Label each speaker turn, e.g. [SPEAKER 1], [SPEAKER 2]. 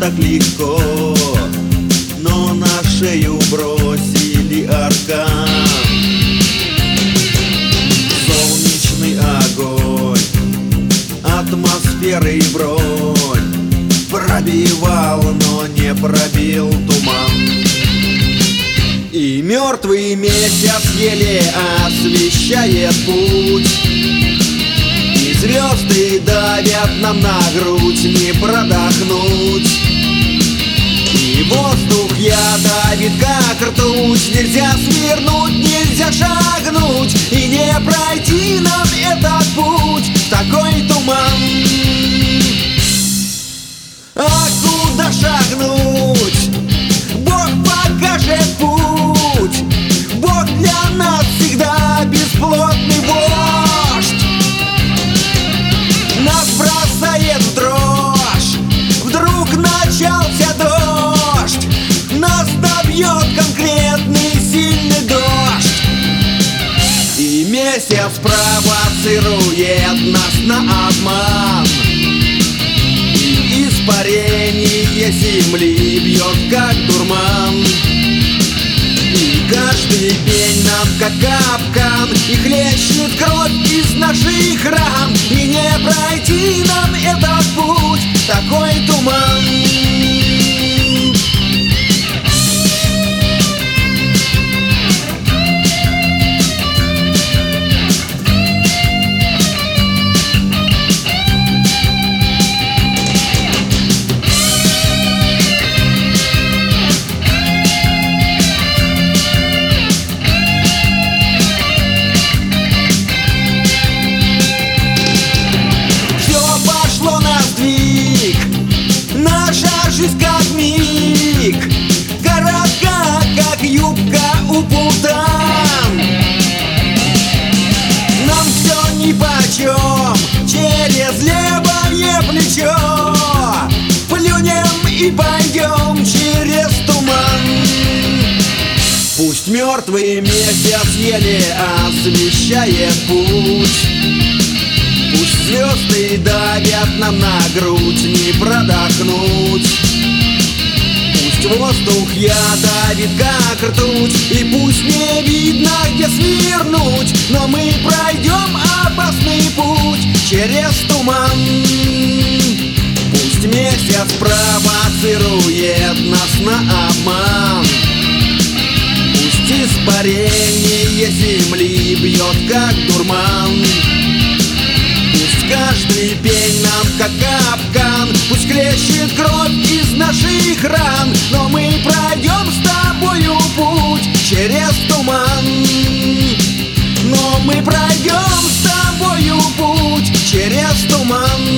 [SPEAKER 1] так легко, но на шею бросили аркан. Солнечный огонь, атмосферы и бронь пробивал, но не пробил туман. И мертвый месяц еле освещает путь, и звезды давят нам на грудь, не продохнуть. И воздух давит как ртуть, нельзя свернуть, нельзя шагнуть, и не пройти нам этот путь в такой туман. А куда шагнуть? Бог покажет путь. Бог для нас всегда бесплотный вождь. Нас бросает в дрожь, вдруг начался дождь. Нас добьет конкретный сильный дождь. И месяц провоцирует нас на обман. Испарение земли бьет как дурман. И каждый день нам как капкан, и хлещет кровь из наших ран. И не пройти нам этот путь, такой туман. Наша жизнь как миг, коротка, как юбка у путан. Нам все нипочем, через левое плечо плюнем и пойдем через туман. Пусть мертвый месяц еле освещает путь, пусть звезды давят нам на грудь, не продохнуть. Пусть воздух давит как ртуть, и пусть не видно, где свернуть, но мы пройдем опасный путь через туман. Пусть месяц провоцирует нас на обман. Пусть испарение земли бьет как дурман. Каждый пень нам как капкан, пусть хлещет кровь из наших ран, но мы пройдем с тобою путь через туман. Но мы пройдем с тобою путь через туман.